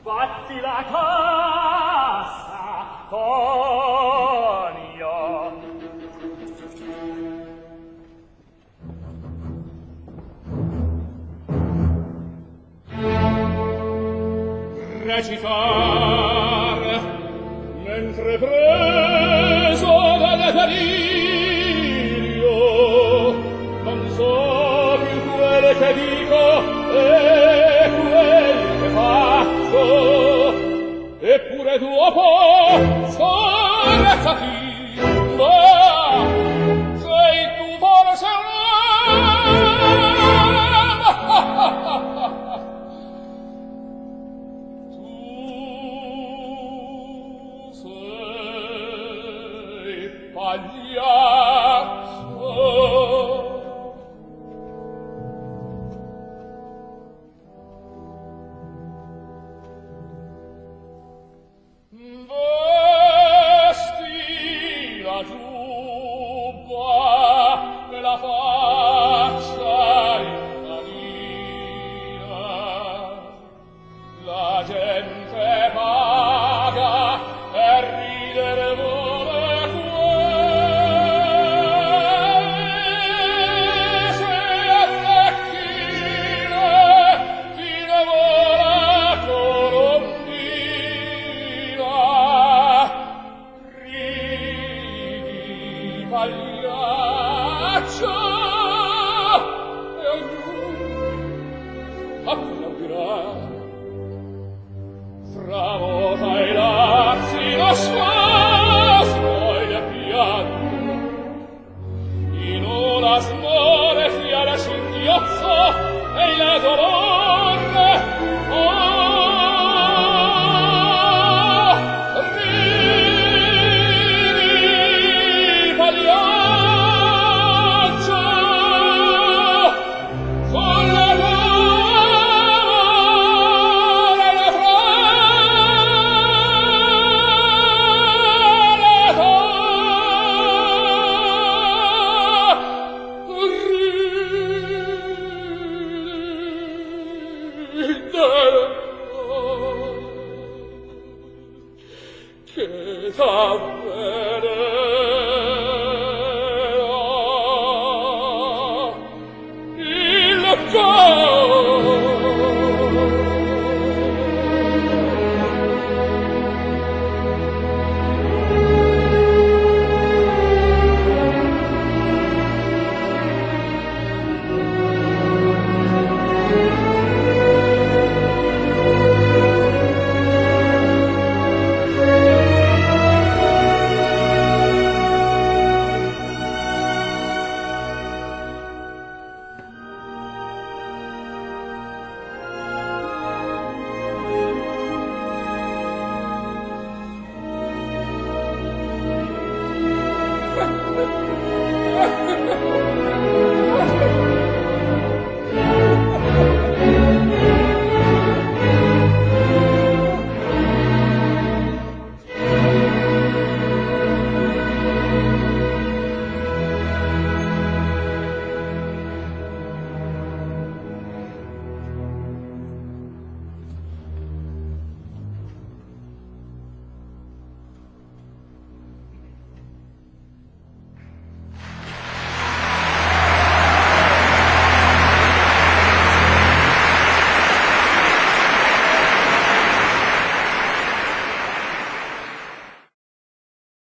fatti la cassa, Tonio. Recitar, mentre preso dal delirio, non so più quel che dico e quel che faccio, eppure dopo scorrezzati, ma sei tu forse vesti la giubba e la faccia infamina, la gente paga per ridere vuole queste orecchine fine vola colombina, ridi pagliaccio e ognuno applaudirà. Tramota i lazzi lo spasmo e il pianto, in una smoresia la singhiozzo e il dolore